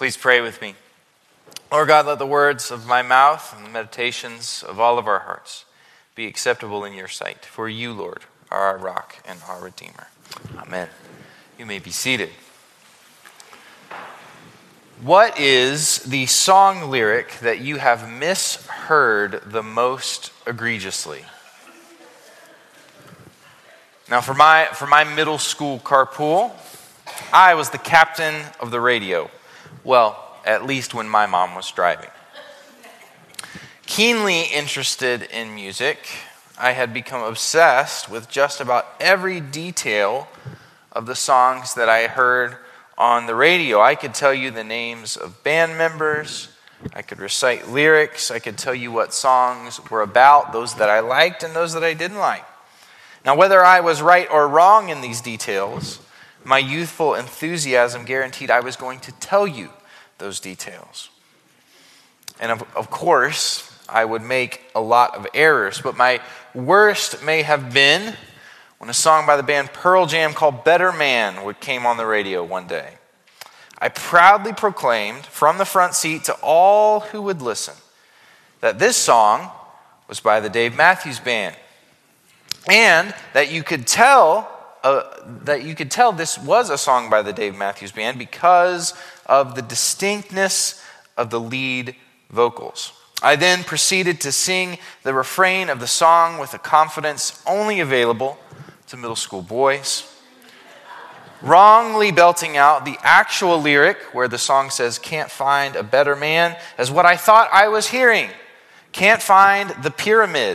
Please pray with me. Lord God, let the words of my mouth and the meditations of all of our hearts be acceptable in your sight. For you, Lord, are our rock and our Redeemer. Amen. You may be seated. What is the song lyric that you have misheard the most egregiously? Now, for my middle school carpool, I was the captain of the radio. Well, at least when my mom was driving. Keenly interested in music, I had become obsessed with just about every detail of the songs that I heard on the radio. I could tell you the names of band members, I could recite lyrics, I could tell you what songs were about, those that I liked and those that I didn't like. Now, whether I was right or wrong in these details, my youthful enthusiasm guaranteed I was going to tell you those details. And of course, I would make a lot of errors, but my worst may have been when a song by the band Pearl Jam called Better Man came on the radio one day. I proudly proclaimed from the front seat to all who would listen that this song was by the Dave Matthews Band, and that you could tell this was a song by the Dave Matthews Band because of the distinctness of the lead vocals. I then proceeded to sing the refrain of the song with a confidence only available to middle school boys, wrongly belting out the actual lyric where the song says, "Can't find a better man," as what I thought I was hearing. Can't find the pyramid.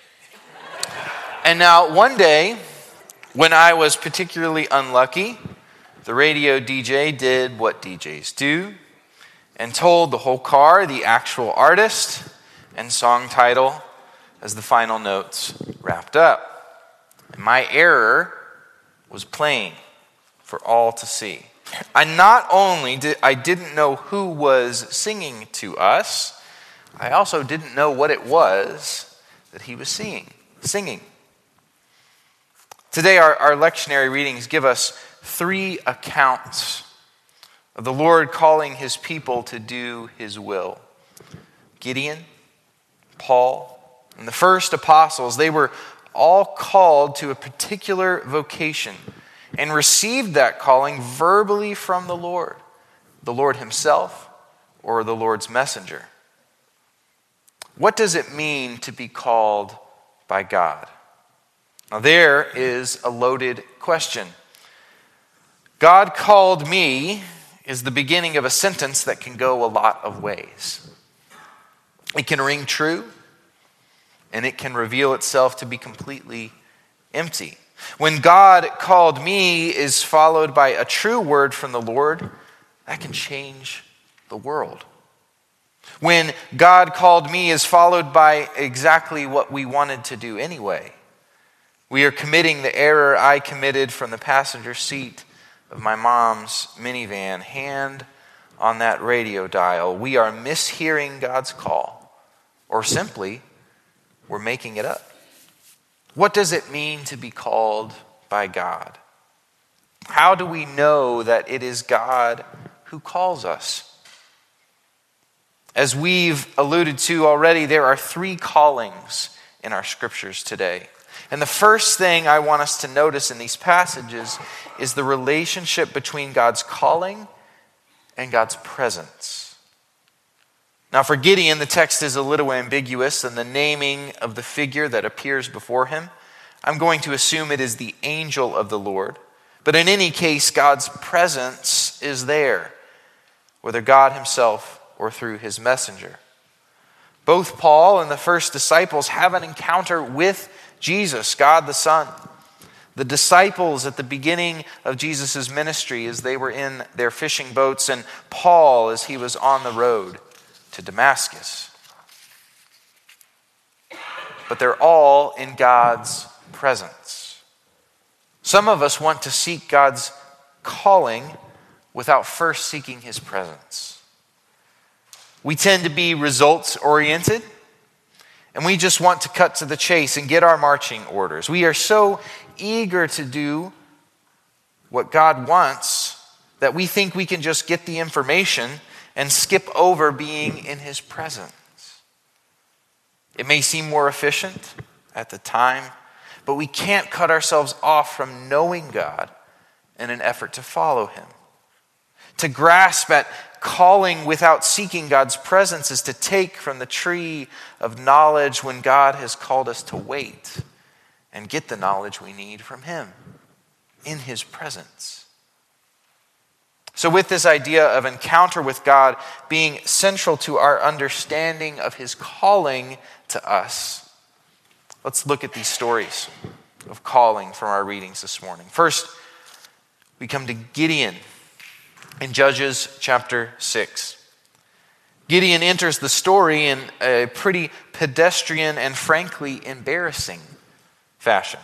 And now one day, when I was particularly unlucky, the radio DJ did what DJs do and told the whole car the actual artist and song title as the final notes wrapped up. And my error was plain for all to see. I not only didn't know who was singing to us, I also didn't know what it was that he was singing. Today, our lectionary readings give us three accounts of the Lord calling his people to do his will. Gideon, Paul, and the first apostles, they were all called to a particular vocation and received that calling verbally from the Lord himself or the Lord's messenger. What does it mean to be called by God? Now, there is a loaded question. God called me is the beginning of a sentence that can go a lot of ways. It can ring true, and it can reveal itself to be completely empty. When God called me is followed by a true word from the Lord, that can change the world. When God called me is followed by exactly what we wanted to do anyway, we are committing the error I committed from the passenger seat of my mom's minivan, hand on that radio dial. We are mishearing God's call, or simply, we're making it up. What does it mean to be called by God? How do we know that it is God who calls us? As we've alluded to already, there are three callings in our scriptures today. And the first thing I want us to notice in these passages is the relationship between God's calling and God's presence. Now, for Gideon, the text is a little ambiguous in the naming of the figure that appears before him. I'm going to assume it is the angel of the Lord. But in any case, God's presence is there, whether God himself or through his messenger. Both Paul and the first disciples have an encounter with Jesus, God the Son. The disciples at the beginning of Jesus' ministry as they were in their fishing boats, and Paul as he was on the road to Damascus. But they're all in God's presence. Some of us want to seek God's calling without first seeking his presence. We tend to be results-oriented, and we just want to cut to the chase and get our marching orders. We are so eager to do what God wants that we think we can just get the information and skip over being in his presence. It may seem more efficient at the time, but we can't cut ourselves off from knowing God in an effort to follow him. To grasp at calling without seeking God's presence is to take from the tree of knowledge when God has called us to wait and get the knowledge we need from him in his presence. So with this idea of encounter with God being central to our understanding of his calling to us, let's look at these stories of calling from our readings this morning. First, we come to Gideon in Judges chapter 6. Gideon enters the story in a pretty pedestrian and frankly embarrassing fashion.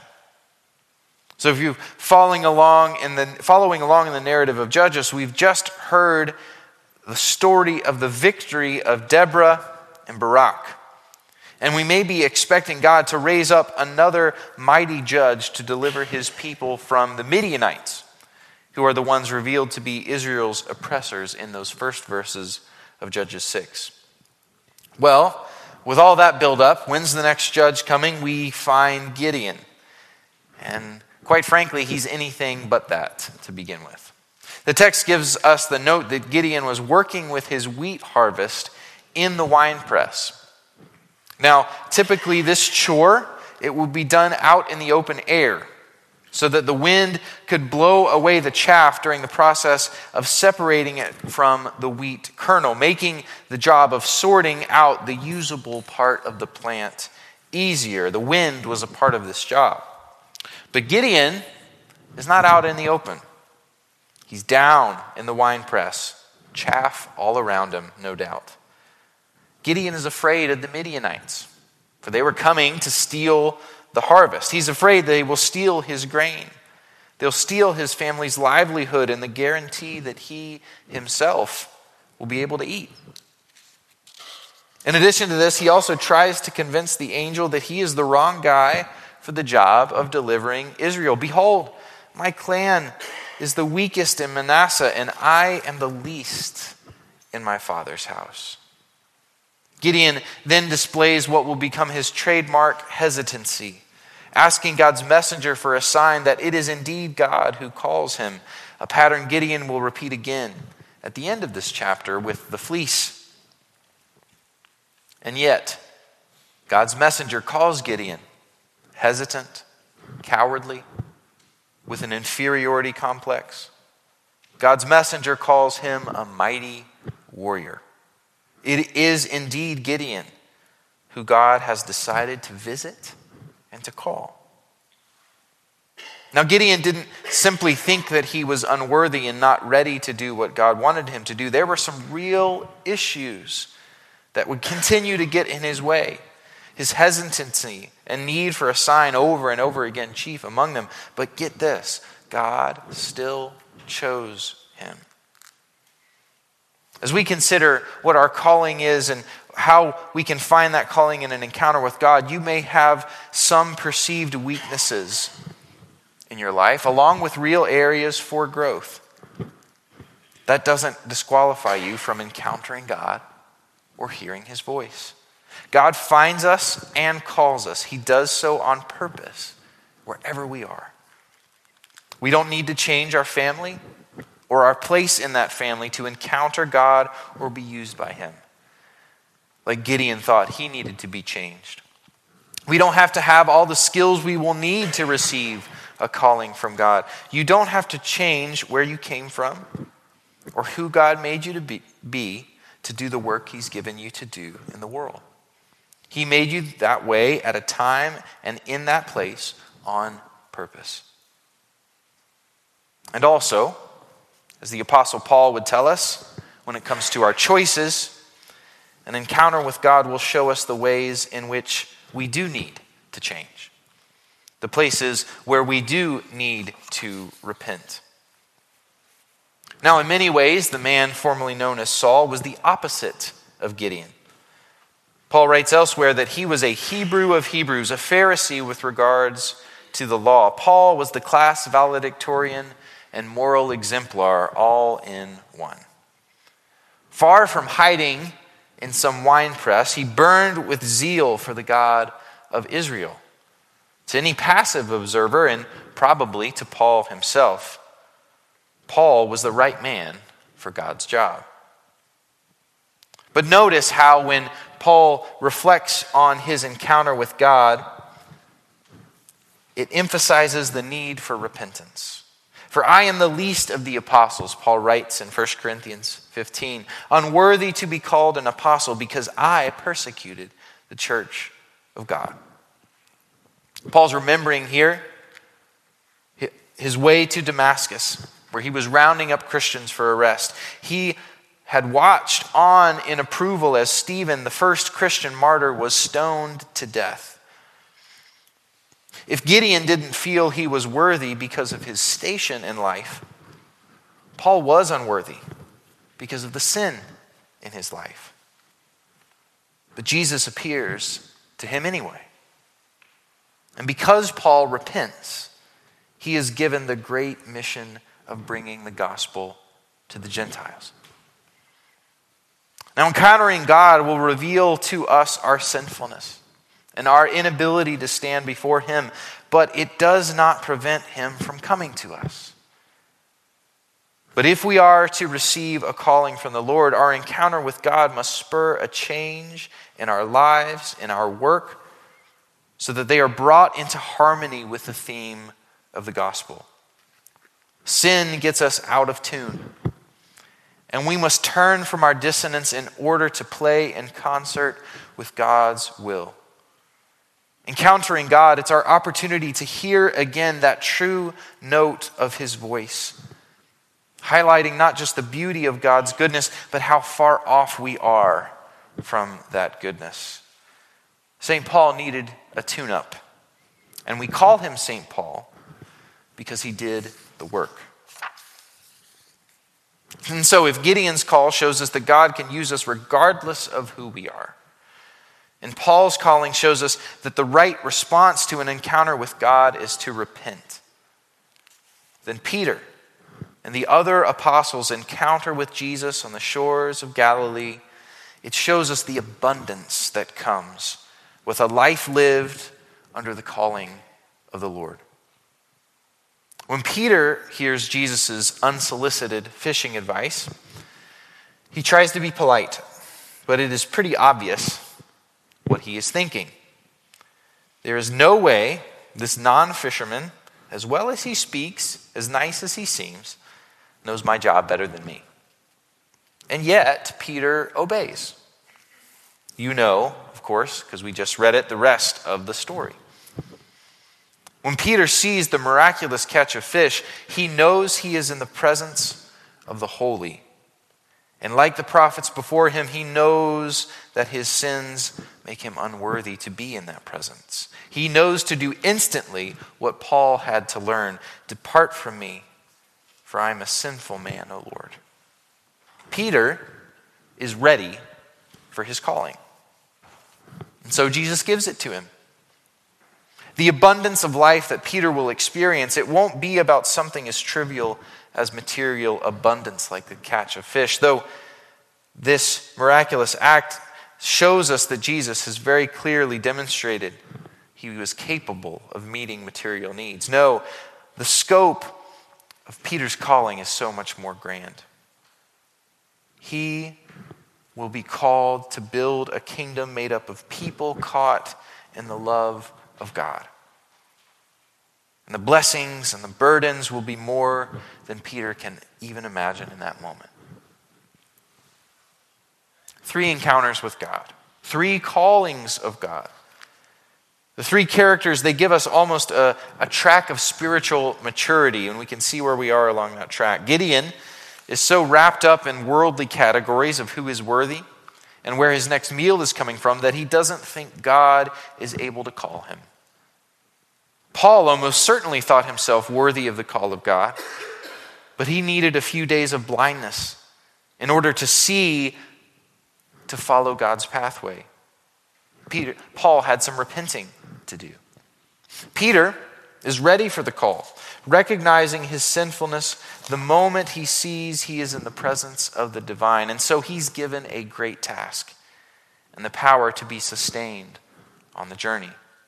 So if you're following along in the narrative of Judges, we've just heard the story of the victory of Deborah and Barak. And we may be expecting God to raise up another mighty judge to deliver his people from the Midianites, who are the ones revealed to be Israel's oppressors in those first verses of Judges 6. Well, with all that build up, when's the next judge coming? We find Gideon. And quite frankly, he's anything but that to begin with. The text gives us the note that Gideon was working with his wheat harvest in the winepress. Now, typically this chore, it would be done out in the open air so that the wind could blow away the chaff during the process of separating it from the wheat kernel, making the job of sorting out the usable part of the plant easier. The wind was a part of this job. But Gideon is not out in the open. He's down in the winepress, chaff all around him, no doubt. Gideon is afraid of the Midianites, for they were coming to steal the harvest. He's afraid they will steal his grain. They'll steal his family's livelihood and the guarantee that he himself will be able to eat. In addition to this, he also tries to convince the angel that he is the wrong guy for the job of delivering Israel. Behold, my clan is the weakest in Manasseh, and I am the least in my father's house. Gideon then displays what will become his trademark hesitancy, asking God's messenger for a sign that it is indeed God who calls him, a pattern Gideon will repeat again at the end of this chapter with the fleece. And yet, God's messenger calls Gideon hesitant, cowardly, with an inferiority complex. God's messenger calls him a mighty warrior. It is indeed Gideon who God has decided to visit and to call. Now, Gideon didn't simply think that he was unworthy and not ready to do what God wanted him to do. There were some real issues that would continue to get in his way. His hesitancy and need for a sign over and over again chief among them. But get this, God still chose him. As we consider what our calling is and how we can find that calling in an encounter with God, you may have some perceived weaknesses in your life, along with real areas for growth. That doesn't disqualify you from encountering God or hearing his voice. God finds us and calls us. He does so on purpose, wherever we are. We don't need to change our family or our place in that family to encounter God or be used by him. Like Gideon thought he needed to be changed. We don't have to have all the skills we will need to receive a calling from God. You don't have to change where you came from or who God made you to be to do the work he's given you to do in the world. He made you that way at a time and in that place on purpose. And also, as the Apostle Paul would tell us, when it comes to our choices, an encounter with God will show us the ways in which we do need to change, the places where we do need to repent. Now, in many ways, the man formerly known as Saul was the opposite of Gideon. Paul writes elsewhere that he was a Hebrew of Hebrews, a Pharisee with regards to the law. Paul was the class valedictorian and moral exemplar all in one. Far from hiding in some winepress, he burned with zeal for the God of Israel. To any passive observer, and probably to Paul himself, Paul was the right man for God's job. But notice how when Paul reflects on his encounter with God, it emphasizes the need for repentance. For I am the least of the apostles, Paul writes in 1 Corinthians 15, unworthy to be called an apostle because I persecuted the church of God. Paul's remembering here his way to Damascus, where he was rounding up Christians for arrest. He had watched on in approval as Stephen, the first Christian martyr, was stoned to death. If Gideon didn't feel he was worthy because of his station in life, Paul was unworthy because of the sin in his life. But Jesus appears to him anyway. And because Paul repents, he is given the great mission of bringing the gospel to the Gentiles. Now, encountering God will reveal to us our sinfulness and our inability to stand before him, but it does not prevent him from coming to us. But if we are to receive a calling from the Lord, our encounter with God must spur a change in our lives, in our work, so that they are brought into harmony with the theme of the gospel. Sin gets us out of tune, and we must turn from our dissonance in order to play in concert with God's will. Encountering God, it's our opportunity to hear again that true note of his voice, highlighting not just the beauty of God's goodness, but how far off we are from that goodness. St. Paul needed a tune-up, and we call him St. Paul because he did the work. And so if Gideon's call shows us that God can use us regardless of who we are, and Paul's calling shows us that the right response to an encounter with God is to repent, then Peter and the other apostles' encounter with Jesus on the shores of Galilee, it shows us the abundance that comes with a life lived under the calling of the Lord. When Peter hears Jesus' unsolicited fishing advice, he tries to be polite, but it is pretty obvious what he is thinking. There is no way this non-fisherman, as well as he speaks, as nice as he seems, knows my job better than me. And yet, Peter obeys. You know, of course, because we just read it, the rest of the story. When Peter sees the miraculous catch of fish, he knows he is in the presence of the holy. And like the prophets before him, he knows that his sins make him unworthy to be in that presence. He knows to do instantly what Paul had to learn. Depart from me, for I am a sinful man, O Lord. Peter is ready for his calling. And so Jesus gives it to him. The abundance of life that Peter will experience, it won't be about something as trivial as material abundance like the catch of fish, though this miraculous act shows us that Jesus has very clearly demonstrated he was capable of meeting material needs. No, the scope of Peter's calling is so much more grand. He will be called to build a kingdom made up of people caught in the love of God. And the blessings and the burdens will be more than Peter can even imagine in that moment. 3 encounters with God. 3 callings of God. The 3 characters, they give us almost a track of spiritual maturity, and we can see where we are along that track. Gideon is so wrapped up in worldly categories of who is worthy and where his next meal is coming from that he doesn't think God is able to call him. Paul almost certainly thought himself worthy of the call of God, but he needed a few days of blindness in order to see, to follow God's pathway. Paul had some repenting to do. Peter, is ready for the call, recognizing his sinfulness the moment he sees he is in the presence of the divine. And so he's given a great task and the power to be sustained on the journey.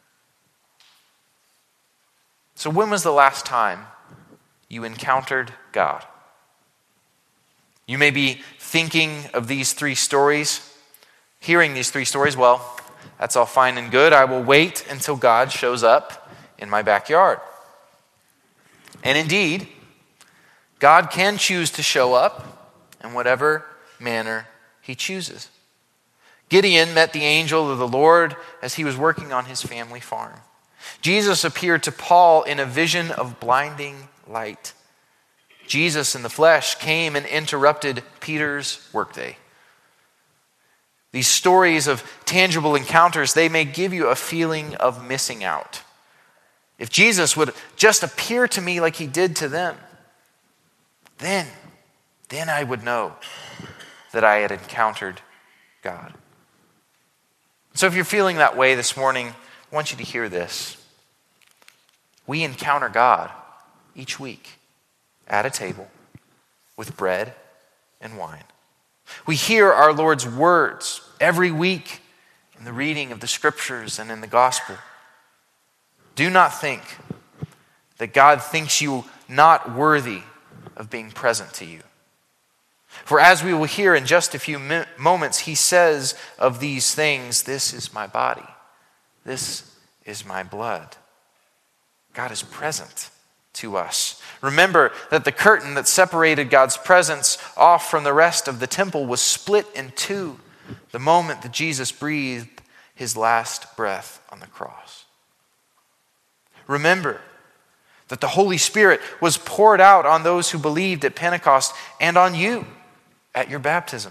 So when was the last time you encountered God? You may be thinking of these three stories, hearing these three stories. Well, that's all fine and good. I will wait until God shows up in my backyard. And indeed, God can choose to show up in whatever manner he chooses. Gideon met the angel of the Lord as he was working on his family farm. Jesus appeared to Paul in a vision of blinding light. Jesus in the flesh came and interrupted Peter's workday. These stories of tangible encounters, they may give you a feeling of missing out. If Jesus would just appear to me like he did to them, then I would know that I had encountered God. So if you're feeling that way this morning, I want you to hear this. We encounter God each week at a table with bread and wine. We hear our Lord's words every week in the reading of the scriptures and in the gospel. Do not think that God thinks you not worthy of being present to you. For as we will hear in just a few moments, he says of these things, "This is my body. This is my blood." God is present to us. Remember that the curtain that separated God's presence off from the rest of the temple was split in two the moment that Jesus breathed his last breath on the cross. Remember that the Holy Spirit was poured out on those who believed at Pentecost and on you at your baptism.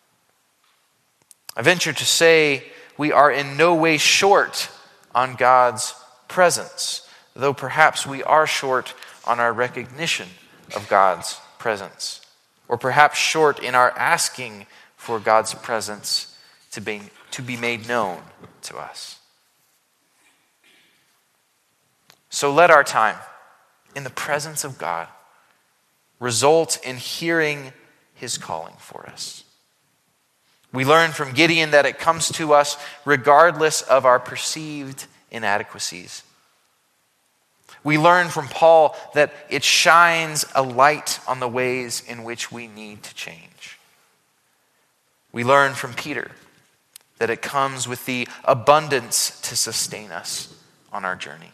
I venture to say we are in no way short on God's presence, though perhaps we are short on our recognition of God's presence, or perhaps short in our asking for God's presence to be made known to us. So let our time in the presence of God result in hearing his calling for us. We learn from Gideon that it comes to us regardless of our perceived inadequacies. We learn from Paul that it shines a light on the ways in which we need to change. We learn from Peter that it comes with the abundance to sustain us on our journey.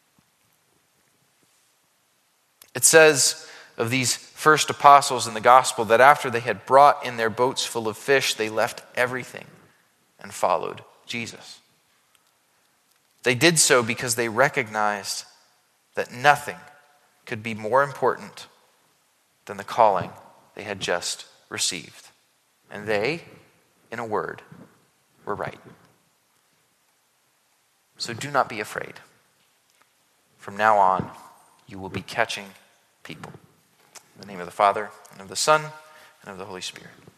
It says of these first apostles in the gospel that after they had brought in their boats full of fish, they left everything and followed Jesus. They did so because they recognized that nothing could be more important than the calling they had just received. And they, in a word, were right. So do not be afraid. From now on, you will be catching people. In the name of the Father, and of the Son, and of the Holy Spirit.